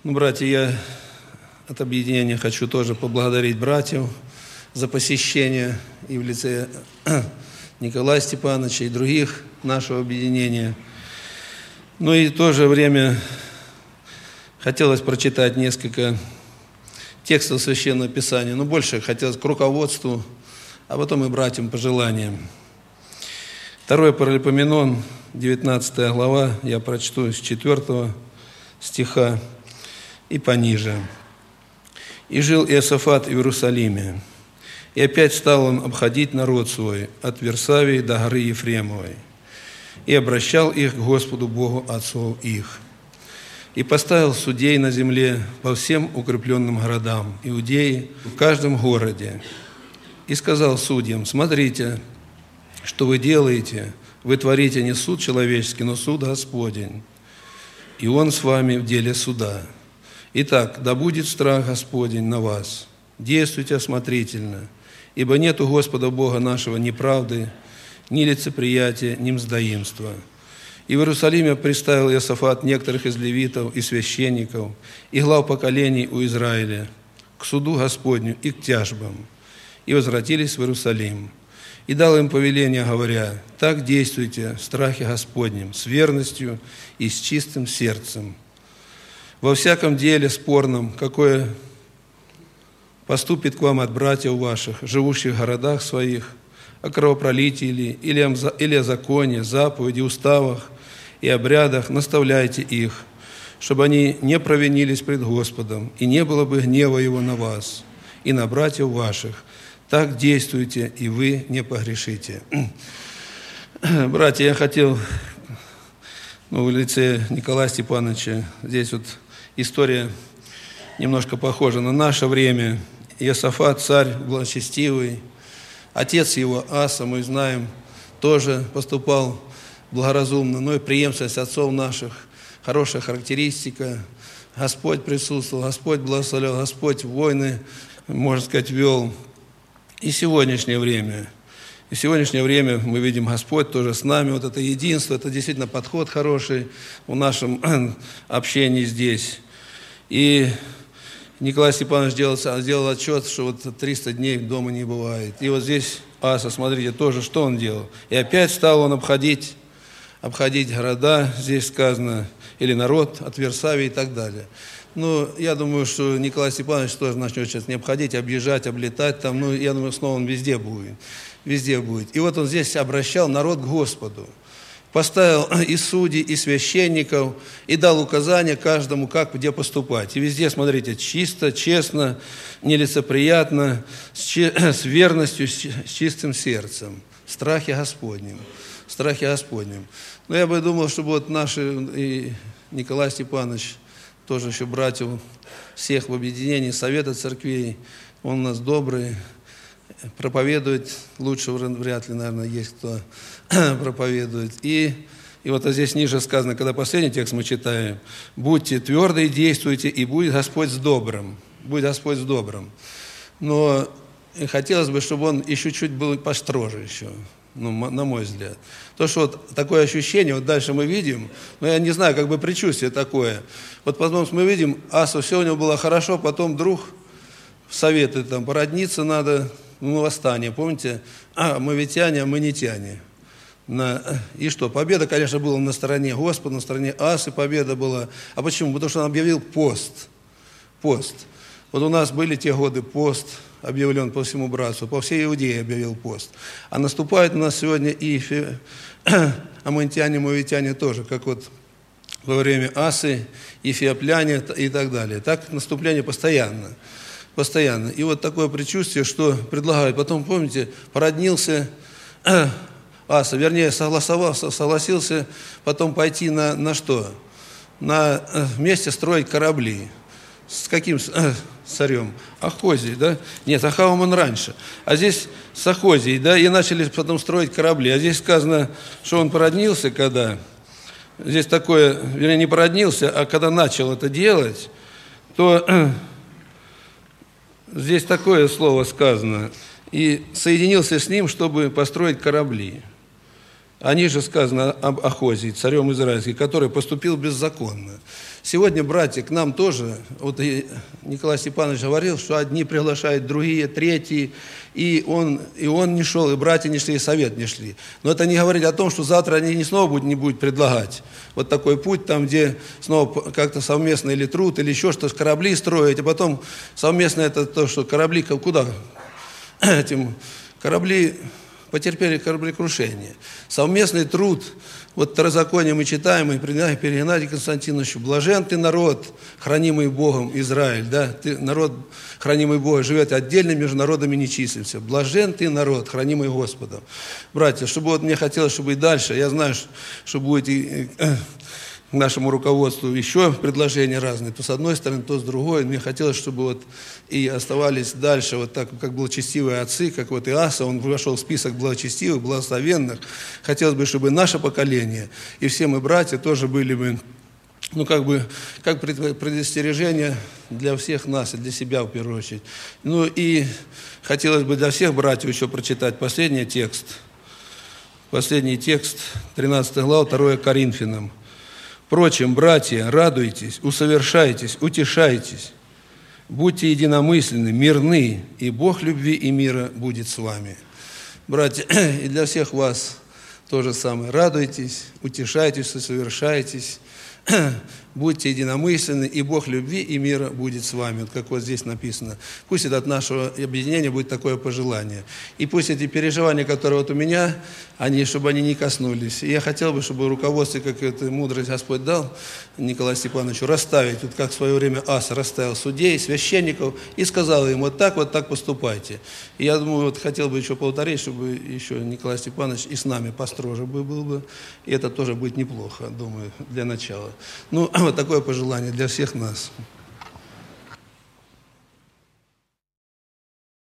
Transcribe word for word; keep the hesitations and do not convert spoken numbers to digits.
Ну, братья, я от объединения хочу тоже поблагодарить братьев за посещение и в лице Николая Степановича и других нашего объединения. Ну и в то же время хотелось прочитать несколько текстов Священного Писания, но больше хотелось к руководству, а потом и братьям пожеланиям. Второе Паралипоменон, девятнадцатая глава, я прочту с четвёртого стиха и пониже. «И жил Иосафат в Иерусалиме, и опять стал он обходить народ свой от Варсавии до горы Ефремовой, и обращал их к Господу Богу отцов их, и поставил судей на земле по всем укрепленным городам Иудеи в каждом городе, и сказал судьям: смотрите, что вы делаете, вы творите не суд человеческий, но суд Господень, и Он с вами в деле суда. Итак, да будет страх Господень на вас, действуйте осмотрительно, ибо нет у Господа Бога нашего ни правды, ни лицеприятия, ни мздоимства». И в Иерусалиме приставил Иосафат некоторых из левитов и священников, и глав поколений у Израиля к суду Господню и к тяжбам, и возвратились в Иерусалим. И дал им повеление, говоря: так действуйте в страхе Господнем, с верностью и с чистым сердцем. Во всяком деле спорном, какое поступит к вам от братьев ваших, живущих в городах своих, о кровопролитии или, или о законе, заповеди, уставах и обрядах, наставляйте их, чтобы они не провинились пред Господом, и не было бы гнева Его на вас и на братьев ваших. Так действуйте, и вы не погрешите». Братья, я хотел, ну, в лице Николая Степановича, здесь вот история немножко похожа на наше время. Иосафат, царь благочестивый, отец его, Аса, мы знаем, тоже поступал благоразумно, но и преемственность отцов наших, хорошая характеристика. Господь присутствовал, Господь благословлял, Господь войны, можно сказать, вел. И сегодняшнее время. И сегодняшнее время мы видим, Господь тоже с нами. Вот это единство, это действительно подход хороший в нашем общении здесь. И Николай Степанович сделал, сделал отчет, что вот триста дней дома не бывает. И вот здесь Аса, смотрите, тоже что он делал. И опять стал он обходить, обходить города, здесь сказано, или народ от Варсавии и так далее. Ну, я думаю, что Николай Степанович тоже начнет сейчас не обходить, объезжать, облетать там. Ну, я думаю, снова он везде будет. Везде будет. И вот он здесь обращал народ к Господу. Поставил и судей, и священников, и дал указания каждому, как, где поступать. И везде, смотрите, чисто, честно, нелицеприятно, с, че, с верностью, с, с чистым сердцем, в страхе Господнем. В страхе Господнем. Но я бы думал, чтобы вот наши, и Николай Степанович, тоже еще братьев всех в объединении Совета Церквей, он у нас добрый, проповедует, лучше вряд ли, наверное, есть кто проповедует. И, и вот здесь ниже сказано, когда последний текст мы читаем: «Будьте тверды и действуйте, и будет Господь с добрым». Будет Господь с добрым. Но хотелось бы, чтобы он еще чуть был построже еще. Ну, на мой взгляд. То, что вот такое ощущение, вот дальше мы видим, ну, я не знаю, как бы предчувствие такое. Вот потом мы видим, Аса, все у него было хорошо, потом вдруг советы там, породниться надо, ну, восстание, помните? А, мавитяне, а мы не тяне. На... И что, победа, конечно, была на стороне Господа, на стороне Асы победа была. А почему? Потому что он объявил пост. Пост. Вот у нас были те годы пост, объявлен по всему братству, по всей Иудее объявил пост. А наступает у нас сегодня и фи... амантяне, мавитяне тоже, как вот во время Асы, эфиопляне и так далее. Так наступление постоянно. Постоянно. И вот такое предчувствие, что предлагают. Потом, помните, породнился Аса, вернее, согласовался, согласился потом пойти на, на что? На вместе строить корабли. С каким царем? Ахозией, да? Нет, Ахавом он раньше. А здесь с Ахозией, да, и начали потом строить корабли. А здесь сказано, что он породнился, когда... Здесь такое, вернее, не породнился, а когда начал это делать, то здесь такое слово сказано. И соединился с ним, чтобы построить корабли. О ней же сказано об Ахозии, царем израильским, который поступил беззаконно. Сегодня, братья, к нам тоже, вот Николай Степанович говорил, что одни приглашают, другие, третьи, и он, и он не шел, и братья не шли, и совет не шли. Но это не говорит о том, что завтра они не снова будут, не будут предлагать вот такой путь, там, где снова как-то совместно или труд, или еще что-то, корабли строить, а потом совместно это то, что корабли куда? Этим корабли потерпели кораблекрушение. Совместный труд, вот второзаконие мы читаем, и при Геннадию Константиновичу: блажен ты, народ, хранимый Богом, Израиль, да, ты, народ, хранимый Богом, живет отдельно, между народами не числимся. Блажен ты, народ, хранимый Господом. Братья, чтобы вот мне хотелось, чтобы и дальше, я знаю, что будете к нашему руководству еще предложения разные, то с одной стороны, то с другой. Мне хотелось, чтобы вот и оставались дальше, вот так, как благочестивые отцы, как вот Иаса, он вошел в список благочестивых, благословенных. Хотелось бы, чтобы наше поколение и все мы, братья, тоже были бы, ну, как бы, как предостережение для всех нас и для себя, в первую очередь. Ну, и хотелось бы для всех братьев еще прочитать последний текст. Последний текст, тринадцатая глава, второе Коринфянам. Впрочем, братья, радуйтесь, усовершайтесь, утешайтесь, будьте единомысленны, мирны, и Бог любви и мира будет с вами. Братья, и для всех вас то же самое. Радуйтесь, утешайтесь, усовершайтесь, будьте единомысленны, и Бог любви и мира будет с вами. Вот как вот здесь написано. Пусть это от нашего объединения будет такое пожелание. И пусть эти переживания, которые вот у меня, они, чтобы они не коснулись. И я хотел бы, чтобы руководство, как эту мудрость Господь дал Николаю Степановичу, расставить, вот как в свое время Аса расставил судей, священников, и сказал им: вот так, вот так поступайте. И я думаю, вот хотел бы еще повторить, чтобы еще Николай Степанович и с нами построже был бы. И это тоже будет неплохо, думаю, для начала. Ну, вот такое пожелание для всех нас.